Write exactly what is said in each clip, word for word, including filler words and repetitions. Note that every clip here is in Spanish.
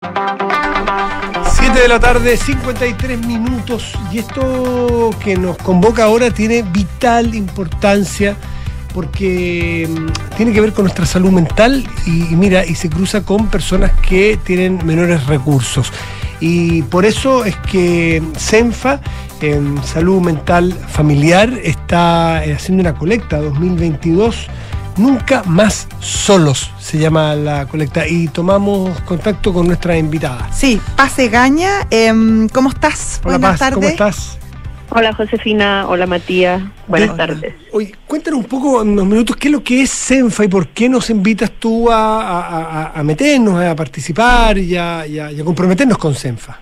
siete de la tarde, cincuenta y tres minutos, y esto que nos convoca ahora tiene vital importancia porque tiene que ver con nuestra salud mental y, y mira, y se cruza con personas que tienen menores recursos. Y por eso es que CENFA, en Salud Mental Familiar, está haciendo una colecta dos mil veintidós. Nunca más solos se llama la colecta, y tomamos contacto con nuestra invitada. Sí, Paz Egaña, eh, ¿cómo estás? Hola, Buenas Paz, tardes. ¿cómo estás? Hola Josefina, hola Matías, buenas Hola. tardes. Oye, cuéntanos un poco, en unos minutos, qué es lo que es CENFA y por qué nos invitas tú a, a, a, a meternos, a participar y a, y a, y a comprometernos con CENFA.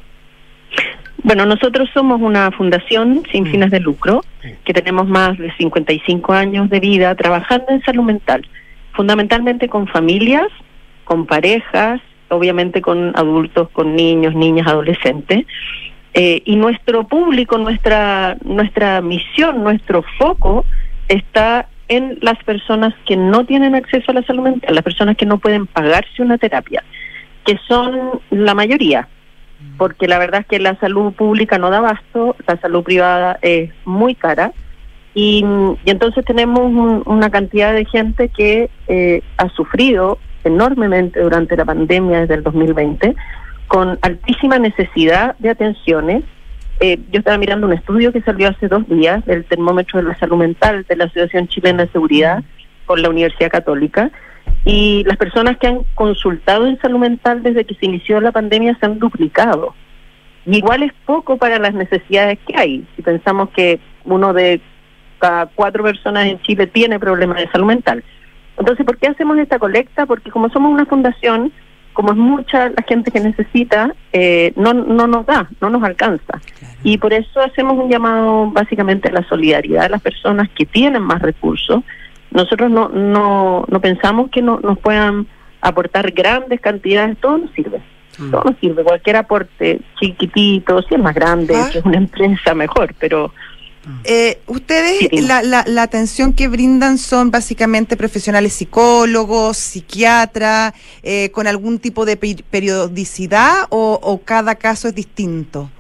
Bueno, nosotros somos una fundación sin Mm. fines de lucro, Sí. que tenemos más de cincuenta y cinco años de vida trabajando en salud mental, fundamentalmente con familias, con parejas, obviamente con adultos, con niños, niñas, adolescentes. Eh, y nuestro público, nuestra nuestra misión, nuestro foco está en las personas que no tienen acceso a la salud mental, las personas que no pueden pagarse una terapia, que son la mayoría, porque la verdad es que la salud pública no da abasto, la salud privada es muy cara, y, y entonces tenemos un, una cantidad de gente que eh, ha sufrido enormemente durante la pandemia desde el dos mil veinte, con altísima necesidad de atenciones. Eh, yo estaba mirando un estudio que salió hace dos días, del termómetro de la salud mental de la Asociación Chilena de Seguridad con la Universidad Católica, y las personas que han consultado en salud mental desde que se inició la pandemia se han duplicado. Y igual es poco para las necesidades que hay. Si pensamos que uno de cada cuatro personas en Chile tiene problemas de salud mental. Entonces, ¿por qué hacemos esta colecta? Porque como somos una fundación, como es mucha la gente que necesita, eh, no, no nos da, no nos alcanza. Claro. Y por eso hacemos un llamado básicamente a la solidaridad de las personas que tienen más recursos. Nosotros no no no pensamos que no, nos puedan aportar grandes cantidades, todo nos sirve. Mm. Todo nos sirve, cualquier aporte chiquitito, si es más grande, Ah. si es una empresa mejor, pero... Eh, ustedes, Sí. la, la, la atención que brindan son básicamente profesionales psicólogos, psiquiatras, eh, con algún tipo de pe- periodicidad o, o cada caso es distinto.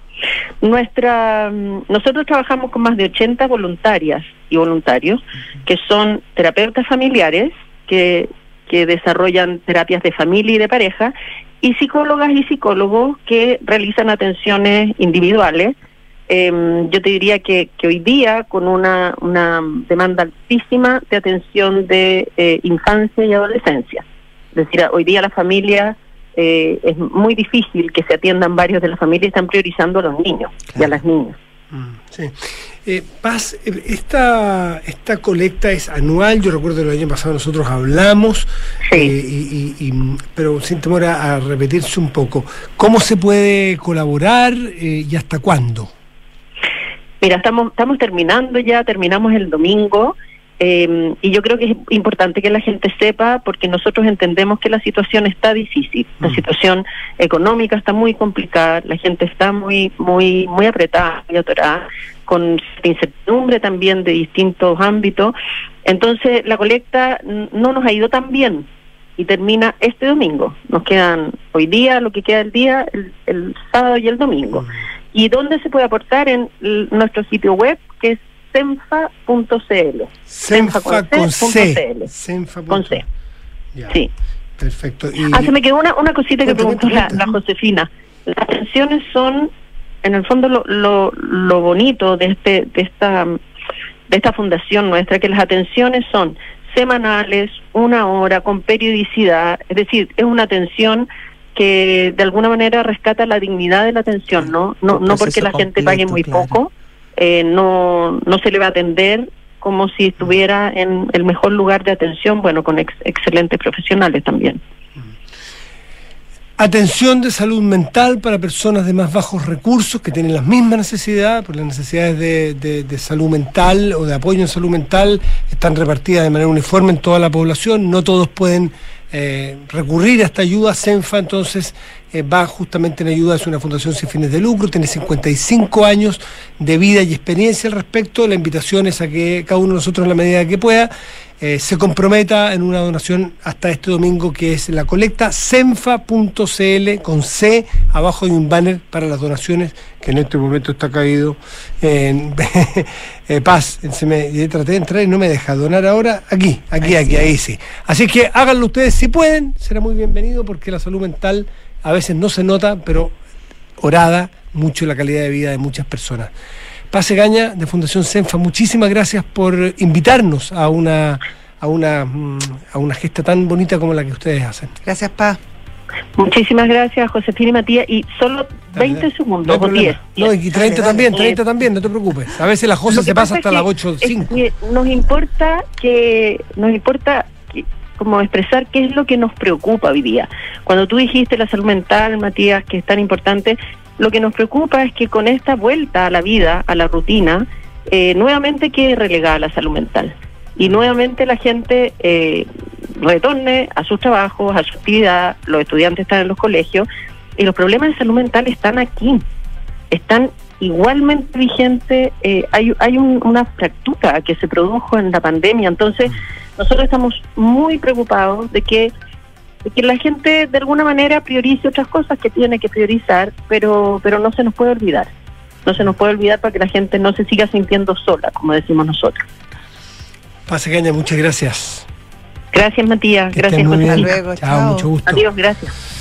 Nuestra, nosotros trabajamos con más de ochenta voluntarias y voluntarios que son terapeutas familiares que, que desarrollan terapias de familia y de pareja, y psicólogas y psicólogos que realizan atenciones individuales. Eh, yo te diría que, que hoy día, con una, una demanda altísima de atención de eh, infancia y adolescencia, es decir, hoy día la familia eh, es muy difícil que se atiendan varios de las familias, están priorizando a los niños y a las niñas. Mm, sí. Eh, Paz, eh, esta, esta colecta es anual. Yo recuerdo que el año pasado nosotros hablamos, Sí. eh, y, y, y, pero sin temor a, a repetirse un poco. ¿Cómo se puede colaborar eh, y hasta cuándo? Mira, estamos estamos terminando ya, terminamos el domingo, eh, y yo creo que es importante que la gente sepa, porque nosotros entendemos que la situación está difícil, la Mm. situación económica está muy complicada, la gente está muy muy muy apretada, muy atorada, con incertidumbre también de distintos ámbitos. Entonces la colecta n- no nos ha ido tan bien y termina este domingo. Nos quedan hoy día, lo que queda del día, el, el sábado y el domingo. ¿Y dónde se puede aportar? En l- nuestro sitio web, que es cenfa punto c l. CENFA con punto C. c l. CENFA Con C. Ya, Sí. perfecto. Y, Ah, se me quedó una, una cosita que Cuéntame, preguntó la, cuéntame. la Josefina. Las atenciones son, en el fondo, lo, lo, lo bonito de este de esta de esta fundación nuestra, que las atenciones son semanales, una hora, con periodicidad, es decir, es una atención que de alguna manera rescata la dignidad de la atención, ¿no? No, no porque la gente pague muy poco, eh, no, no se le va a atender como si estuviera en el mejor lugar de atención, bueno, con ex- excelentes profesionales también. Atención de salud mental para personas de más bajos recursos que tienen las mismas necesidades, porque las necesidades de, de, de salud mental o de apoyo en salud mental están repartidas de manera uniforme en toda la población. No todos pueden eh, recurrir a esta ayuda. CENFA entonces eh, va justamente en ayuda, es una fundación sin fines de lucro, tiene cincuenta y cinco años de vida y experiencia al respecto. La invitación es a que cada uno de nosotros, en la medida que pueda, eh, se comprometa en una donación hasta este domingo, que es la colecta senfa punto c l con C, abajo hay un banner para las donaciones, que en este momento está caído en eh, Paz, se me, traté de entrar y no me deja donar ahora, aquí, aquí, ahí aquí, sí. ahí sí. Así que háganlo ustedes si pueden, será muy bienvenido, porque la salud mental a veces no se nota, pero orada mucho la calidad de vida de muchas personas. Paz Egaña, de Fundación Senfa, muchísimas gracias por invitarnos a una a una a una gesta tan bonita como la que ustedes hacen. Gracias, Paz. Muchísimas gracias, Josefina y Matías, y solo veinte dale, dale. segundos, no o diez. No, y treinta dale, también, dale. treinta también, no te preocupes. A veces la José se pasa hasta las ocho o cinco. Nos importa que, nos importa que, como expresar qué es lo que nos preocupa hoy día. Cuando tú dijiste la salud mental, Matías, que es tan importante, lo que nos preocupa es que con esta vuelta a la vida, a la rutina, eh, nuevamente quede relegada la salud mental. Y nuevamente la gente eh, retorne a sus trabajos, a su actividad, los estudiantes están en los colegios, y los problemas de salud mental están aquí, están igualmente vigentes. Eh, hay hay un, una fractura que se produjo en la pandemia, entonces nosotros estamos muy preocupados de que que la gente de alguna manera priorice otras cosas que tiene que priorizar, pero pero no se nos puede olvidar. No se nos puede olvidar para que la gente no se siga sintiendo sola, como decimos nosotros. Paz Egaña, muchas gracias. Gracias, Matías. Que gracias, José. Hasta luego. Chao, mucho gusto. Adiós, gracias.